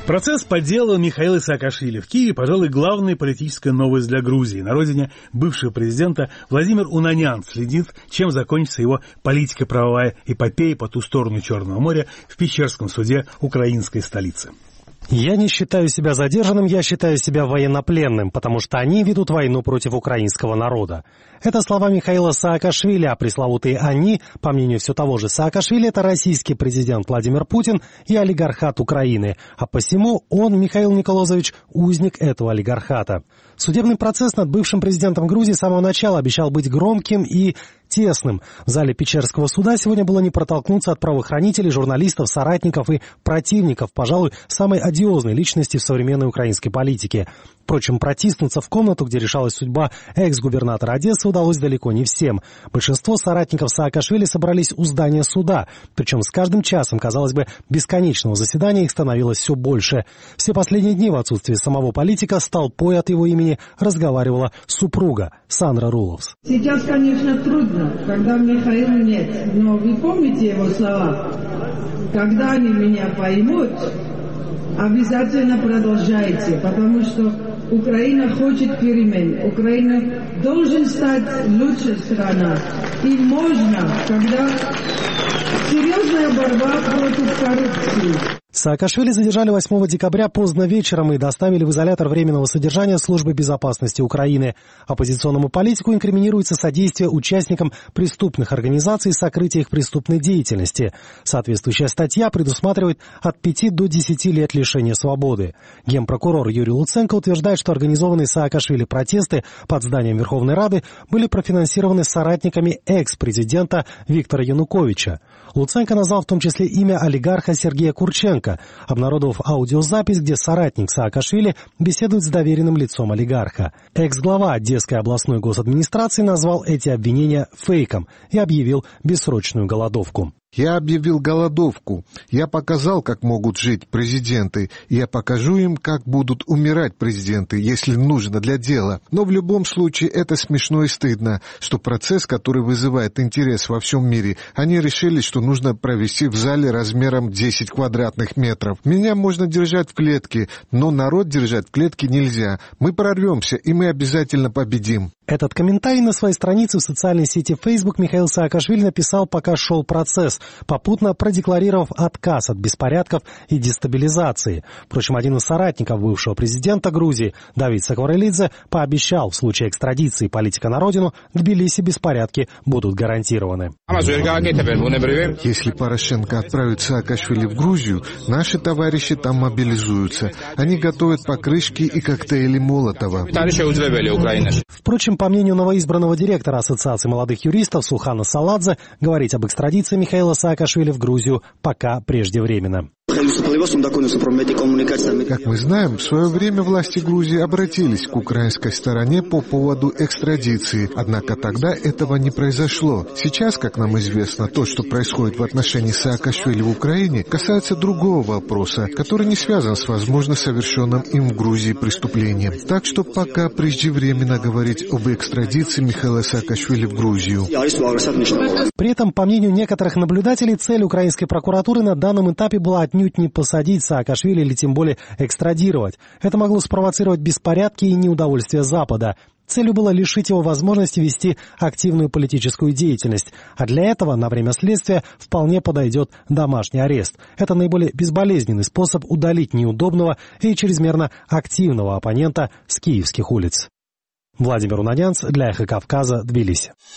Процесс по делу Михаила Саакашвили в Киеве, пожалуй, главная политическая новость для Грузии. На родине бывшего президента Владимир Унанян следит, чем закончится его политико-правовая эпопея по ту сторону Черного моря в Печерском суде украинской столицы. Я не считаю себя задержанным, я считаю себя военнопленным, потому что они ведут войну против украинского народа. Это слова Михаила Саакашвили, а пресловутые «они», по мнению все того же Саакашвили, это российский президент Владимир Путин и олигархат Украины, а посему он, Михаил Николозович, узник этого олигархата. Судебный процесс над бывшим президентом Грузии с самого начала обещал быть громким и тесным. В зале Печерского суда сегодня было не протолкнуться от правоохранителей, журналистов, соратников и противников, пожалуй, самой одиозной личности в современной украинской политике. Впрочем, протиснуться в комнату, где решалась судьба экс-губернатора Одессы, удалось далеко не всем. Большинство соратников Саакашвили собрались у здания суда. Причем с каждым часом, казалось бы, бесконечного заседания их становилось все больше. Все последние дни в отсутствии самого политика с толпой от его имени разговаривала супруга Сандра Руловс. Сейчас, конечно, трудно, когда Михаила нет. Но вы помните его слова? Когда они меня поймут, обязательно продолжайте, потому что Украина хочет перемен. Украина должен стать лучшей страной. И можно, когда серьезная борьба против коррупции. Саакашвили задержали 8 декабря поздно вечером и доставили в изолятор временного содержания Службы безопасности Украины. Оппозиционному политику инкриминируется содействие участникам преступных организаций и сокрытие их преступной деятельности. Соответствующая статья предусматривает от 5 до 10 лет лишения свободы. Генпрокурор Юрий Луценко утверждает, что организованные Саакашвили протесты под зданием Верховной Рады были профинансированы соратниками экс-президента Виктора Януковича. Луценко назвал в том числе имя олигарха Сергея Курченко, обнародовав аудиозапись, где соратник Саакашвили беседует с доверенным лицом олигарха. Экс-глава Одесской областной госадминистрации назвал эти обвинения фейком и объявил бессрочную голодовку. Я объявил голодовку. Я показал, как могут жить президенты. Я покажу им, как будут умирать президенты, если нужно для дела. Но в любом случае это смешно и стыдно, что процесс, который вызывает интерес во всем мире, они решили, что нужно провести в зале размером 10 квадратных метров. Меня можно держать в клетке, но народ держать в клетке нельзя. Мы прорвемся, и мы обязательно победим. Этот комментарий на своей странице в социальной сети Facebook Михаил Саакашвили написал, пока шел процесс, попутно продекларировав отказ от беспорядков и дестабилизации. Впрочем, один из соратников бывшего президента Грузии, Давид Сакварелидзе, пообещал, в случае экстрадиции политика на родину, в Тбилиси беспорядки будут гарантированы. Если Порошенко отправит Саакашвили в Грузию, наши товарищи там мобилизуются. Они готовят покрышки и коктейли Молотова. Впрочем, по мнению новоизбранного директора Ассоциации молодых юристов Сулхана Саладзе, говорить об экстрадиции Михаила Саакашвили в Грузию пока преждевременно. Как мы знаем, в свое время власти Грузии обратились к украинской стороне по поводу экстрадиции, однако тогда этого не произошло. Сейчас, как нам известно, то, что происходит в отношении Саакашвили в Украине, касается другого вопроса, который не связан с возможно совершенным им в Грузии преступлением. Так что пока преждевременно говорить об экстрадиции Михаила Саакашвили в Грузию. При этом, по мнению некоторых наблюдателей, цель украинской прокуратуры на данном этапе была отнюдь не посадить Саакашвили или тем более экстрадировать. Это могло спровоцировать беспорядки и неудовольствие Запада. Целью было лишить его возможности вести активную политическую деятельность. А для этого на время следствия вполне подойдет домашний арест. Это наиболее безболезненный способ удалить неудобного и чрезмерно активного оппонента с киевских улиц. Владимир Унанян для Эхо Кавказа, Тбилиси.